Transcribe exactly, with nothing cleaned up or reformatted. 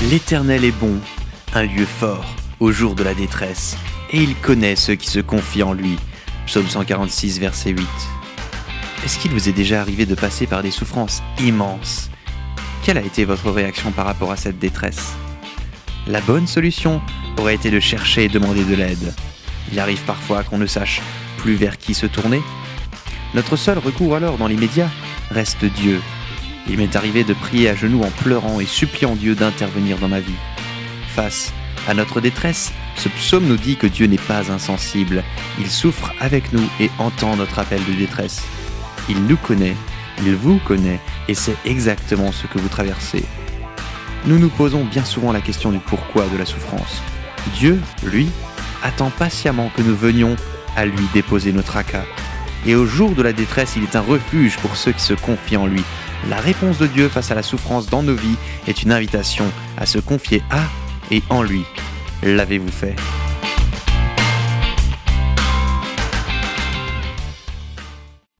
L'Éternel est bon, un lieu fort, au jour de la détresse, et il connaît ceux qui se confient en lui. Psaume cent quarante-six, verset huit. Est-ce qu'il vous est déjà arrivé de passer par des souffrances immenses ? Quelle a été votre réaction par rapport à cette détresse ? La bonne solution aurait été de chercher et demander de l'aide. Il arrive parfois qu'on ne sache plus vers qui se tourner. Notre seul recours alors dans l'immédiat reste Dieu. Il m'est arrivé de prier à genoux en pleurant et suppliant Dieu d'intervenir dans ma vie. Face à notre détresse, ce psaume nous dit que Dieu n'est pas insensible. Il souffre avec nous et entend notre appel de détresse. Il nous connaît, il vous connaît et sait exactement ce que vous traversez. Nous nous posons bien souvent la question du pourquoi de la souffrance. Dieu, lui, attend patiemment que nous venions à lui déposer nos tracas. Et au jour de la détresse, il est un refuge pour ceux qui se confient en lui. La réponse de Dieu face à la souffrance dans nos vies est une invitation à se confier à et en lui. L'avez-vous fait ?